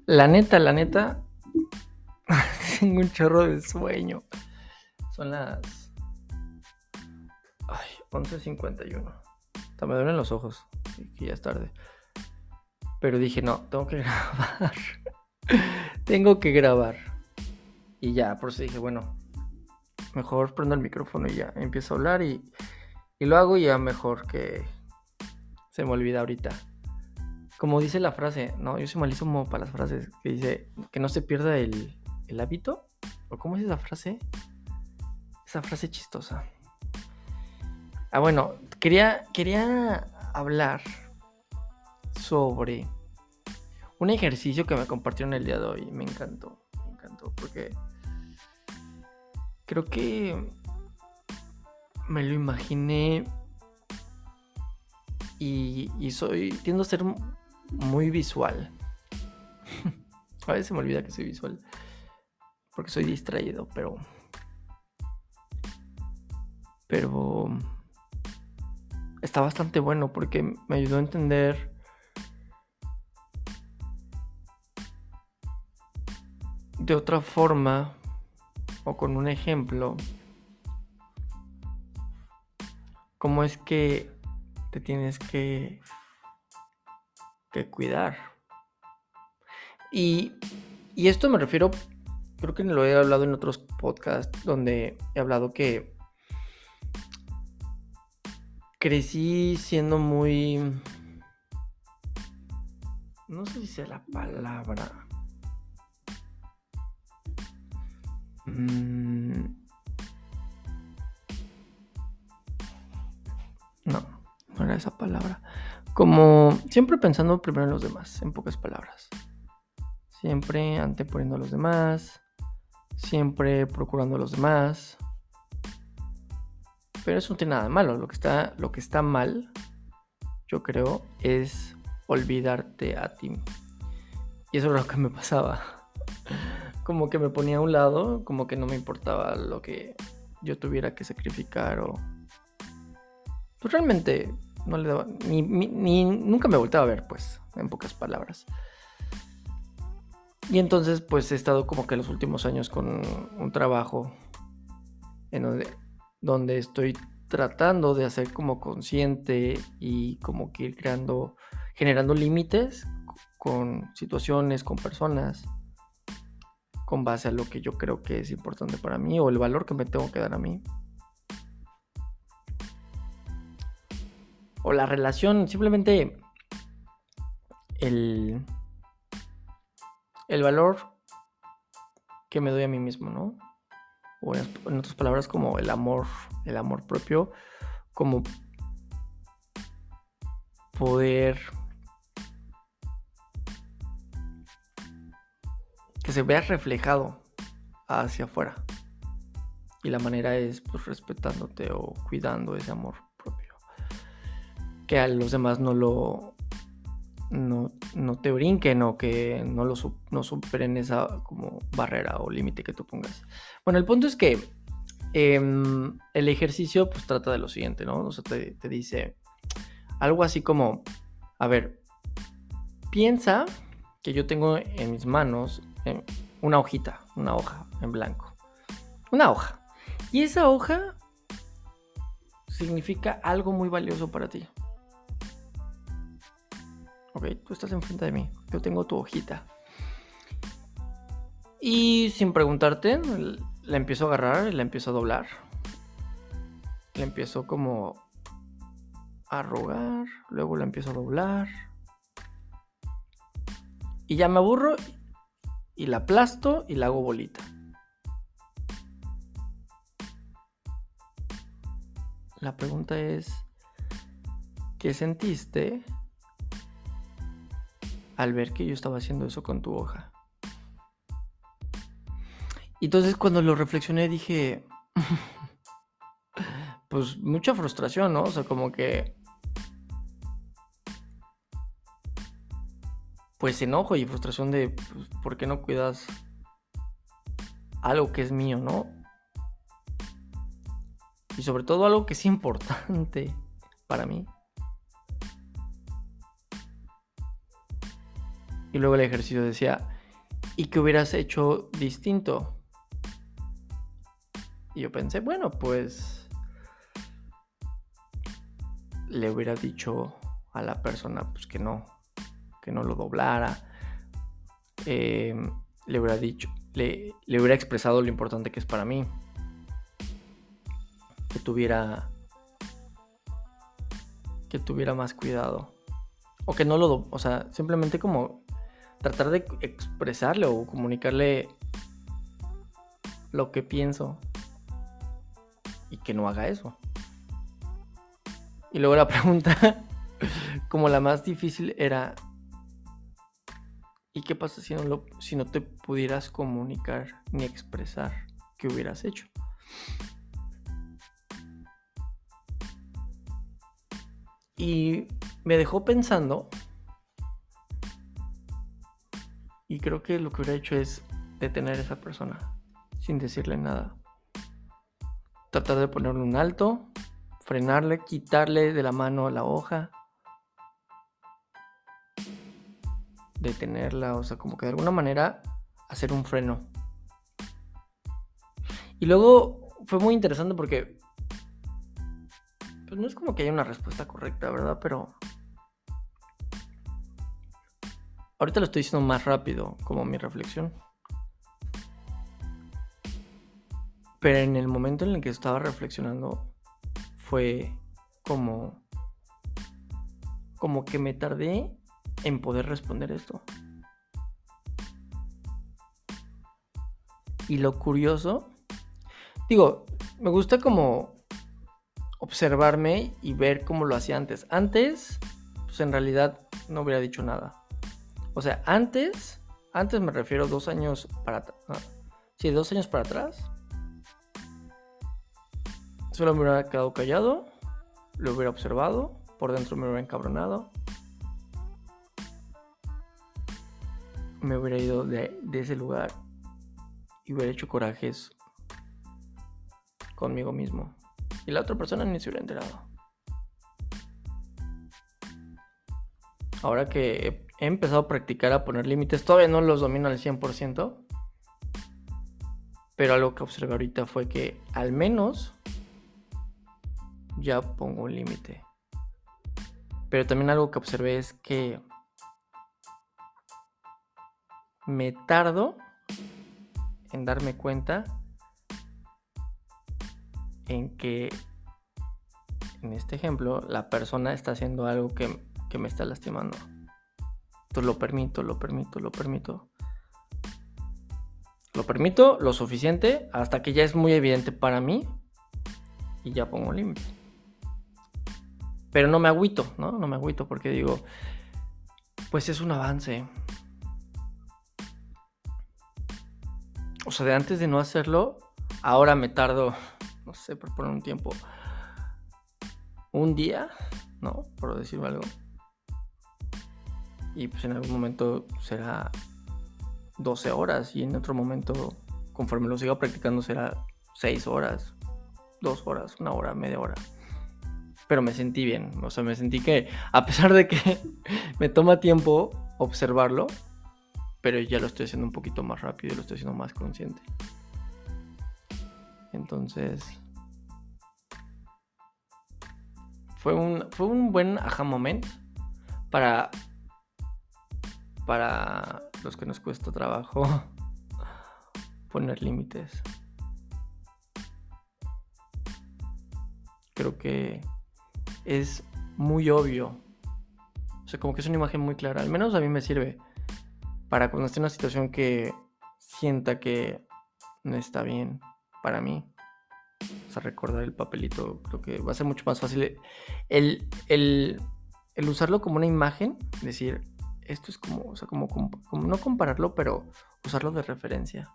La neta, tengo un chorro de sueño. Son las 11:51. Hasta me duelen los ojos, que ya es tarde. Pero dije, no, tengo que grabar. Tengo que grabar. Y ya, por eso dije, bueno, mejor prendo el micrófono y ya empiezo a hablar y lo hago ya mejor que se me olvida ahorita. Como dice la frase, no, yo soy malísimo para las frases, que dice que no se pierda el hábito. ¿O cómo es esa frase? Esa frase chistosa. Bueno, quería hablar sobre un ejercicio que me compartieron el día de hoy. Me encantó porque creo que me lo imaginé y tiendo a ser muy visual. A veces se me olvida que soy visual porque soy distraído, pero está bastante bueno porque me ayudó a entender de otra forma o con un ejemplo cómo es que te tienes que cuidar. Y esto me refiero, creo que lo he hablado en otros podcasts donde he hablado que crecí siendo muy... No sé si sea la palabra. No era esa palabra. Como siempre pensando primero en los demás, en pocas palabras. Siempre anteponiendo a los demás. Siempre procurando a los demás. Pero eso no tiene nada de malo. Lo que está mal, yo creo, es olvidarte a ti. Y eso es lo que me pasaba. Como que me ponía a un lado, como que no me importaba lo que yo tuviera que sacrificar o... Pues realmente no le daba... Ni nunca me volteaba a ver, pues, en pocas palabras. Y entonces, pues, he estado como que los últimos años con un trabajo en donde estoy tratando de hacer como consciente y como que ir generando límites con situaciones, con personas, con base a lo que yo creo que es importante para mí o el valor que me tengo que dar a mí. O la relación, simplemente el valor que me doy a mí mismo, ¿no? O en otras palabras, como el amor propio, como poder que se vea reflejado hacia afuera. Y la manera es pues respetándote o cuidando ese amor propio. Que a los demás no te brinquen o que no superen esa como barrera o límite que tú pongas. Bueno, el punto es que el ejercicio pues trata de lo siguiente, ¿no? O sea, te dice algo así como, a ver, piensa que yo tengo en mis manos una hoja en blanco. Una hoja. Y esa hoja significa algo muy valioso para ti. Ok, tú estás enfrente de mí. Yo tengo tu hojita. Y sin preguntarte, la empiezo a agarrar y la empiezo a doblar. La empiezo como a arrugar. Luego la empiezo a doblar. Y ya me aburro y la aplasto y la hago bolita. La pregunta es, ¿qué sentiste al ver que yo estaba haciendo eso con tu hoja? Y entonces cuando lo reflexioné dije, pues mucha frustración, ¿no? O sea, como que pues enojo y frustración de pues, ¿por qué no cuidas algo que es mío, ¿no? Y sobre todo algo que es importante para mí. Y luego el ejercicio decía, ¿Y qué hubieras hecho distinto? Y yo pensé, bueno, pues le hubiera dicho a la persona pues que no lo doblara. Le hubiera dicho, le hubiera expresado lo importante que es para mí. Que tuviera más cuidado. O que no lo... O sea, simplemente como tratar de expresarle o comunicarle lo que pienso. Y que no haga eso. Y luego la pregunta, como la más difícil, era... ¿Y qué pasa si no te pudieras comunicar ni expresar qué hubieras hecho? Y me dejó pensando. Y creo que lo que hubiera hecho es detener a esa persona sin decirle nada. Tratar de ponerle un alto, frenarle, quitarle de la mano la hoja, detenerla, o sea, como que de alguna manera hacer un freno. Y luego fue muy interesante porque pues no es como que haya una respuesta correcta, ¿verdad? Pero ahorita lo estoy diciendo más rápido, como mi reflexión. Pero en el momento en el que estaba reflexionando fue como que me tardé en poder responder esto. Y lo curioso, digo, me gusta como observarme y ver cómo lo hacía antes. Antes, pues en realidad no hubiera dicho nada. O sea, antes me refiero 2 años para atrás. ¿No? Sí, 2 años para atrás. Solo me hubiera quedado callado, lo hubiera observado, por dentro me hubiera encabronado. Me hubiera ido de ese lugar y hubiera hecho corajes conmigo mismo. Y la otra persona ni se hubiera enterado. Ahora que he empezado a practicar a poner límites, todavía no los domino al 100%. Pero algo que observé ahorita fue que al menos ya pongo un límite. Pero también algo que observé es que me tardo en darme cuenta en que, en este ejemplo, la persona está haciendo algo que me está lastimando. Entonces lo permito. Lo permito lo suficiente hasta que ya es muy evidente para mí y ya pongo un límite. Pero no me agüito, ¿no? No me agüito porque digo, pues es un avance. O sea, de antes de no hacerlo, ahora me tardo, no sé, por poner un tiempo, un día, ¿no? Por decirlo algo. Y pues en algún momento será 12 horas y en otro momento, conforme lo siga practicando, será 6 horas, 2 horas, 1 hora, media hora. Pero me sentí bien, o sea, me sentí que a pesar de que me toma tiempo observarlo, pero ya lo estoy haciendo un poquito más rápido y lo estoy haciendo más consciente. Entonces, fue un buen aha moment para los que nos cuesta trabajo poner límites. Creo que es muy obvio. O sea, como que es una imagen muy clara. Al menos a mí me sirve para cuando esté en una situación que sienta que no está bien para mí. O sea, recordar el papelito. Creo que va a ser mucho más fácil el usarlo como una imagen. Decir, esto es como, o sea, como no compararlo, pero usarlo de referencia.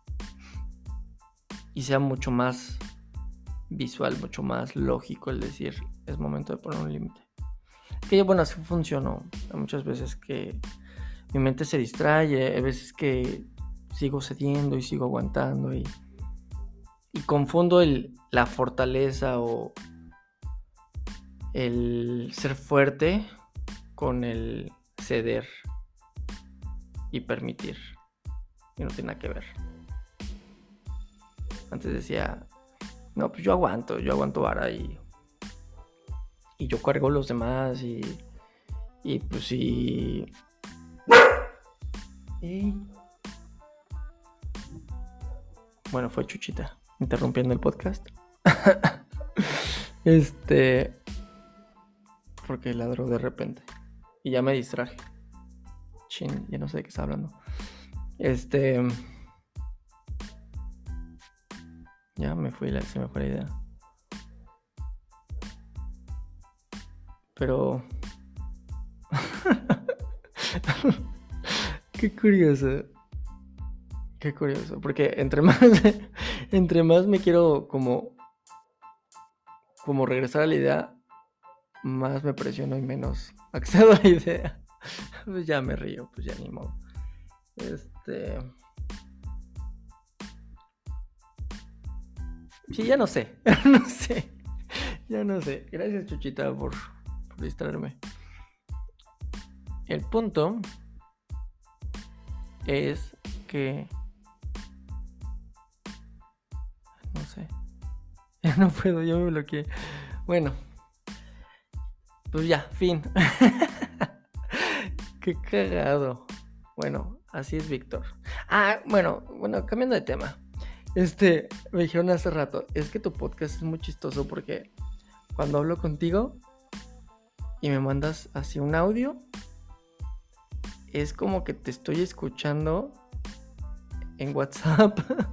Y sea mucho más visual, mucho más lógico el decir, es momento de poner un límite. Que bueno, así funcionó. Hay muchas veces que mi mente se distrae, hay veces que sigo cediendo y sigo aguantando y confundo la fortaleza o el ser fuerte con el ceder y permitir. y no tiene nada que ver. Antes decía, no, pues yo aguanto vara y yo cargo a los demás y pues sí. Y bueno, fue Chuchita interrumpiendo el podcast. Porque ladró de repente y ya me distraje. Chin, ya no sé de qué está hablando. Ya se me fue la idea. Pero qué curioso, porque entre más me quiero como regresar a la idea, más me presiono y menos accedo a la idea. Pues ya me río, pues ya ni modo. Sí, ya no sé. Ya no sé. Gracias, Chuchita, por distraerme. El punto es que no sé. Ya no puedo, yo me bloqueé. Bueno, pues ya, fin. Qué cagado. Bueno, así es Víctor. Bueno, cambiando de tema. Me dijeron hace rato, es que tu podcast es muy chistoso porque cuando hablo contigo y me mandas así un audio, es como que te estoy escuchando en WhatsApp.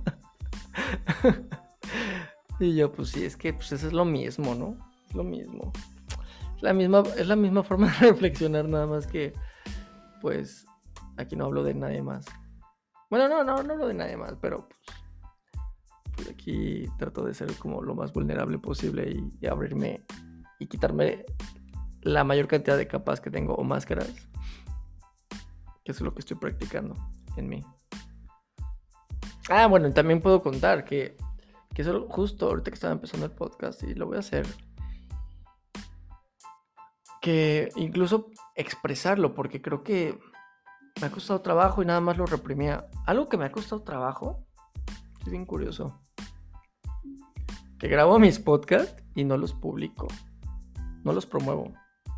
Y yo, pues sí, es que pues eso es lo mismo, ¿no? Es lo mismo. Es la misma forma de reflexionar, nada más que pues aquí no hablo de nadie más. Bueno, no hablo de nadie más, pero pues aquí trato de ser como lo más vulnerable posible y abrirme y quitarme la mayor cantidad de capas que tengo o máscaras, que es lo que estoy practicando en mí. Bueno, también puedo contar que eso justo ahorita que estaba empezando el podcast y lo voy a hacer, que incluso expresarlo, porque creo que me ha costado trabajo y nada más lo reprimía. Algo que me ha costado trabajo, es bien curioso, que grabo mis podcasts y no los publico, no los promuevo,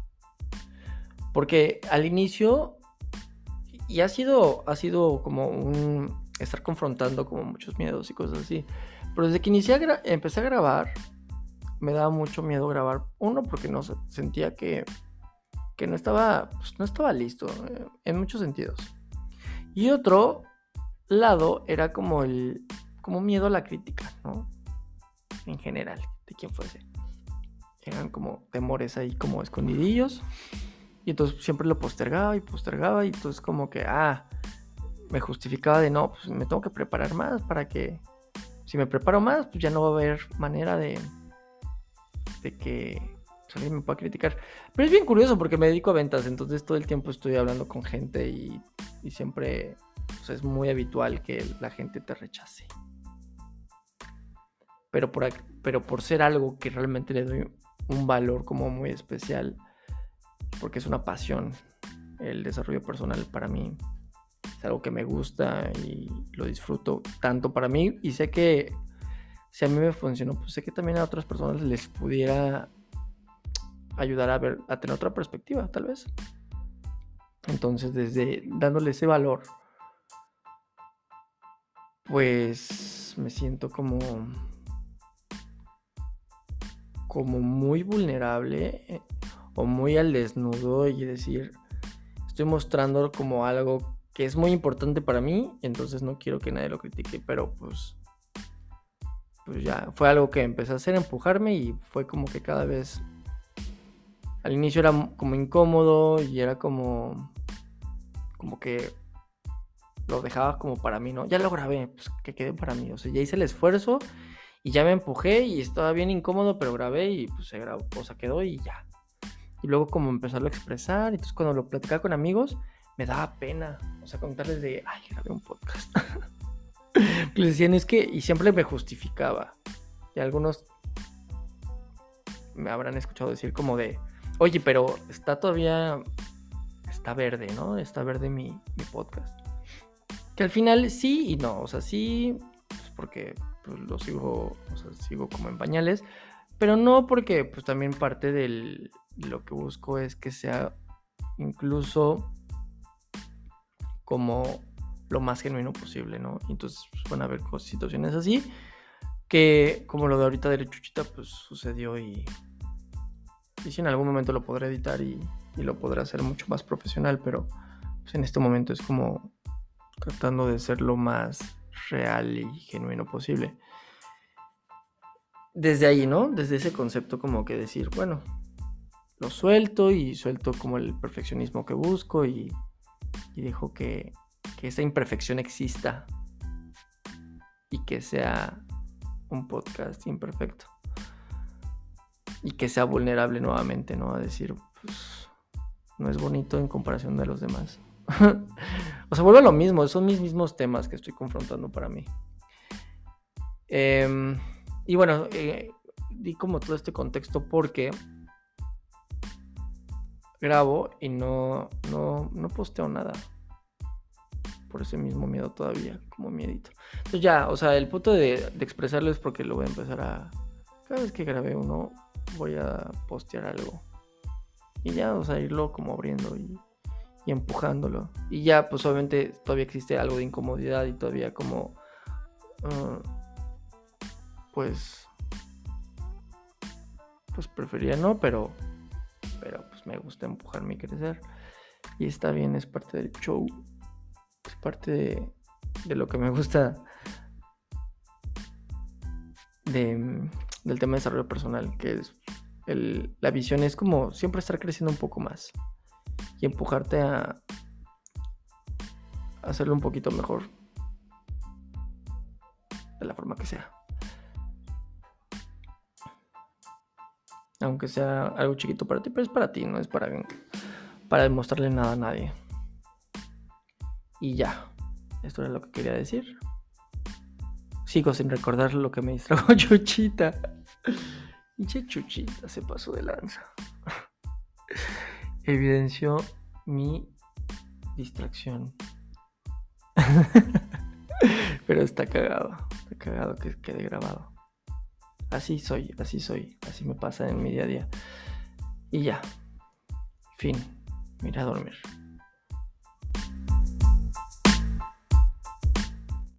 porque al inicio, y ha sido como un estar confrontando como muchos miedos y cosas así, pero desde que empecé a grabar, me daba mucho miedo grabar. Uno, porque no sentía que no estaba listo en muchos sentidos. Y otro lado era como miedo a la crítica, ¿no? En general, de quien fuese. Eran como temores ahí como escondidillos. Y entonces siempre lo postergaba y entonces como que, me justificaba de no, pues me tengo que preparar más para que, si me preparo más, pues ya no va a haber manera de que alguien me pueda criticar. Pero es bien curioso porque me dedico a ventas, entonces todo el tiempo estoy hablando con gente y siempre pues, es muy habitual que la gente te rechace. Pero por ser algo que realmente le doy un valor como muy especial, porque es una pasión, el desarrollo personal para mí es algo que me gusta y lo disfruto tanto para mí, y sé que si a mí me funcionó, pues sé que también a otras personas les pudiera ayudar a tener otra perspectiva, tal vez. Entonces, desde dándole ese valor, pues me siento como muy vulnerable o muy al desnudo y decir, estoy mostrando como algo que es muy importante para mí, entonces no quiero que nadie lo critique, pero pues ya fue algo que empecé a hacer, empujarme, y fue como que cada vez al inicio era como incómodo y era como que lo dejaba como para mí, ¿no? Ya lo grabé, pues que quede para mí, o sea, ya hice el esfuerzo y ya me empujé y estaba bien incómodo, pero grabé y pues se grabó, o sea, quedó y ya. Y luego como empezarlo a expresar, y entonces cuando lo platicaba con amigos, me daba pena, o sea, contarles de, grabé un podcast. Les decían, es que, y siempre me justificaba. Y algunos me habrán escuchado decir como de, oye, pero está verde, ¿no? Está verde mi podcast. Que al final sí y no, o sea, sí, pues porque pues, lo sigo, o sea, sigo como en pañales, pero no porque pues también parte de lo que busco es que sea incluso como lo más genuino posible, ¿no? Y entonces pues, van a haber situaciones así que como lo de ahorita de Chuchita pues sucedió y si en algún momento lo podré editar y lo podré hacer mucho más profesional, pero pues, en este momento es como tratando de ser lo más real y genuino posible. Desde ahí, ¿no? Desde ese concepto como que decir, bueno, lo suelto y suelto como el perfeccionismo que busco y dejo que esa imperfección exista y que sea un podcast imperfecto y que sea vulnerable nuevamente, ¿no? A decir, pues, no es bonito en comparación de los demás. O sea, vuelve a lo mismo, son mis mismos temas que estoy confrontando para mí. Y bueno, di como todo este contexto porque grabo y no posteo nada. Por ese mismo miedo todavía, como miedito. Entonces ya, o sea, el punto de expresarlo es porque lo voy a empezar a... Cada vez que grabe uno, voy a postear algo. Y ya, o sea, irlo como abriendo y empujándolo. Y ya, pues obviamente todavía existe algo de incomodidad y todavía como... pues prefería no, pero pues me gusta empujarme y crecer. Y está bien, es parte del show. Es parte de lo que me gusta del tema de desarrollo personal, que es la visión es como siempre estar creciendo un poco más y empujarte a hacerlo un poquito mejor de la forma que sea, aunque sea algo chiquito para ti, pero es para ti, no es para demostrarle nada a nadie. Y ya, esto era lo que quería decir. Sigo sin recordar lo que me distrajo Chuchita. Pinche Chuchita se pasó de lanza. Evidenció mi distracción. Pero está cagado que quede grabado. Así soy, así me pasa en mi día a día. Y ya, fin, me iré a dormir.